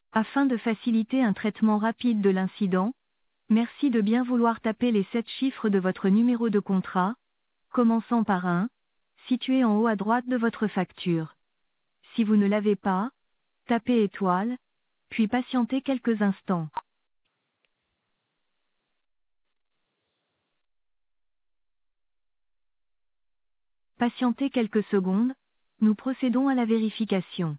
Afin de faciliter un traitement rapide de l'incident, merci de bien vouloir taper les 7 chiffres de votre numéro de contrat, commençant par 1, situé en haut à droite de votre facture. Si vous ne l'avez pas, tapez étoile, puis patientez quelques instants. Patientez quelques secondes, nous procédons à la vérification.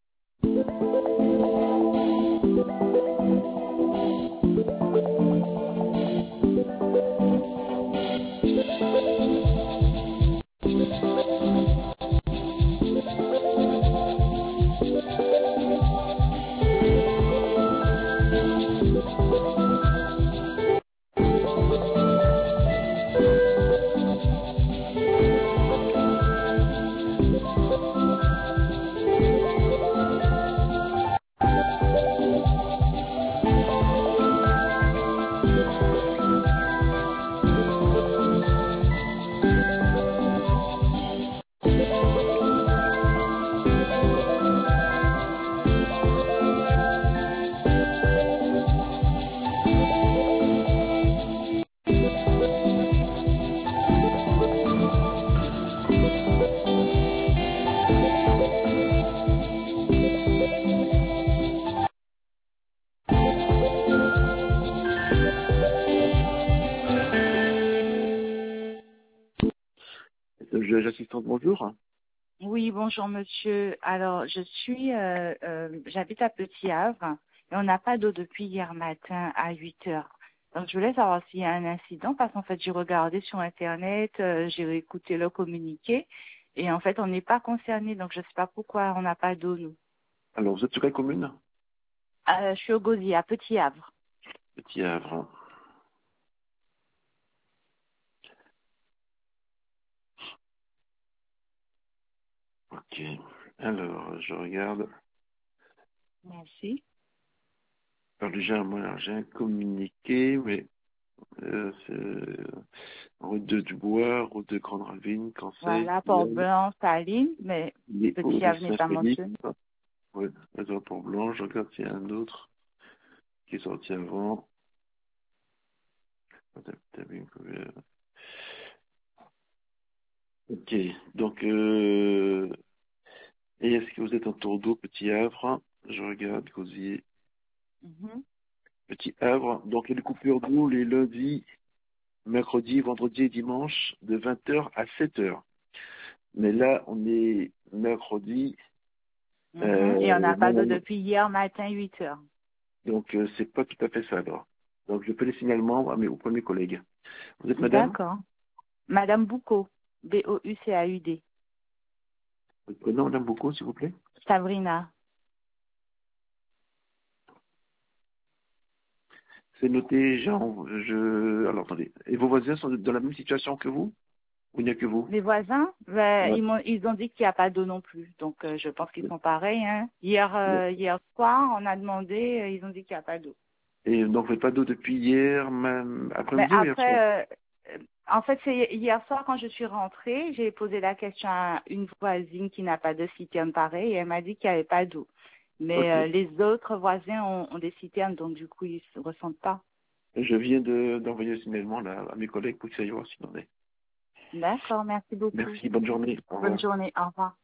J'assistante, bonjour. Oui, bonjour monsieur. Alors, j'habite à Petit Havre et on n'a pas d'eau depuis hier matin à 8 heures. Donc, je voulais savoir s'il y a un incident parce qu'en fait, j'ai regardé sur Internet, j'ai écouté le communiqué et en fait, on n'est pas concerné. Donc, je ne sais pas pourquoi on n'a pas d'eau, nous. Alors, vous êtes sur quelle commune? Je suis au Gosier, à Petit Havre. Petit Havre. Ok. Alors, je regarde. Merci. Alors déjà, moi, j'ai un communiqué, mais c'est route de Dubois, route de Grande Ravine, Conseil, Voilà, Port-Blanc, Saline, mais les hauts Petit de Havre n'est pas Saint-Félix. mentionné. Ouais, attends, pour Blanc, je regarde s'il y a un autre qui est sorti avant. Ok, donc, et est-ce que vous êtes en tour d'eau, Petit Havre? Je regarde, Gosier, Mhm. Petit Havre. Donc, il y a des coupures d'eau les lundis, mercredi, vendredi et dimanche, de 20h à 7h. Mais là, on est mercredi, Et on n'a pas d'eau normalement. depuis hier matin, 8 heures. Donc, c'est pas tout à fait ça, alors. Donc, je fais les signalements aux premiers collègues. Vous êtes madame? D'accord. Madame Boucaud, Boucaud. Votre prénom, madame Boucaud, s'il vous plaît? Sabrina. C'est noté, Jean, alors, attendez. Et vos voisins sont dans la même situation que vous? Ou il n'y a que vous? Les voisins, Ouais. ils ont dit qu'il n'y a pas d'eau non plus. Donc, je pense qu'ils sont pareils. Hein. Ouais. Hier soir, on a demandé, ils ont dit qu'il n'y a pas d'eau. Et donc, vous n'avez pas d'eau depuis hier, même Mais après-midi ou hier soir? après, en fait, c'est hier soir quand je suis rentrée, j'ai posé la question à une voisine qui n'a pas de citerne pareil et elle m'a dit qu'il n'y avait pas d'eau. Mais Ok. les autres voisins ont des citernes, donc du coup, ils ne se ressentent pas. Je viens d'envoyer un signalement là, à mes collègues pour qu'ils aillent voir s'il en est. D'accord, merci beaucoup. Merci, bonne journée. Au revoir. Bonne journée, au revoir.